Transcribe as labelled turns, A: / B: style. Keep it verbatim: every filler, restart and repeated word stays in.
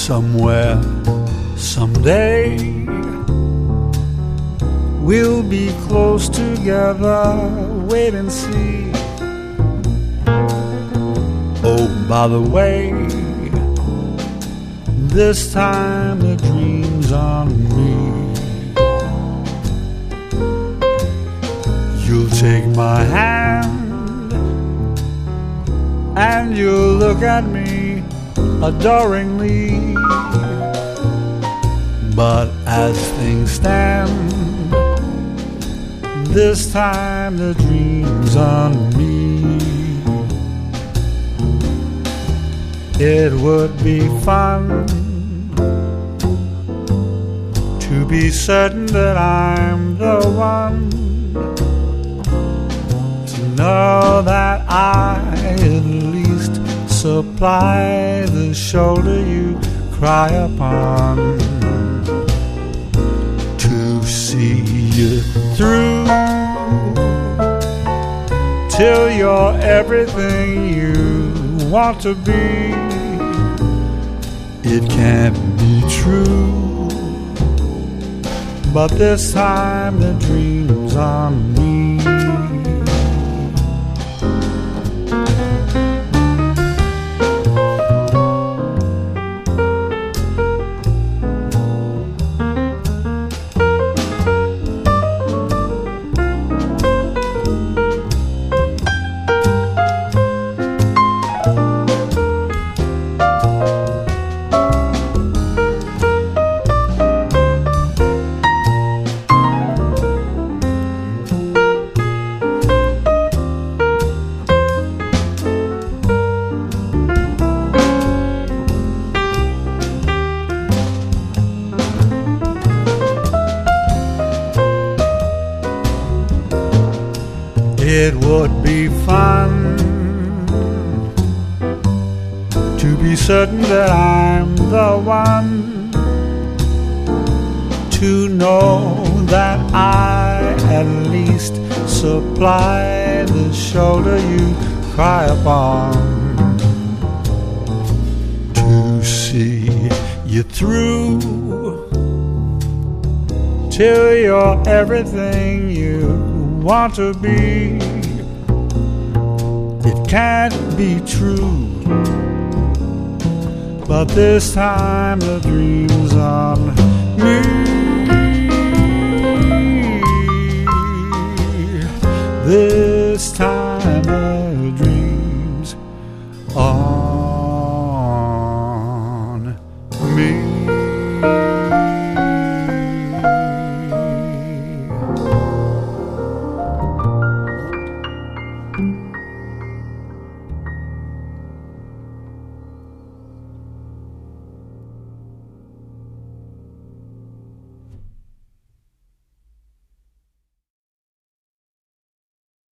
A: Somewhere, someday, we'll be close together. Wait and see. Oh, by the way, this time the dream's on me. You'll take my hand and you'll look at me adoringly. But as things stand, this time the dream's on me. It would be fun to be certain that I'm the one, to know that I at least supply the shoulder you cry upon, to see you through till you're everything you want to be. It can't be true, but this time the dream's on me. It would be fun to be certain that I'm the one, to know that I at least supply the shoulder you cry upon, to see you through till you're everything you want to be. It can't be true, but this time the dream's on me. This time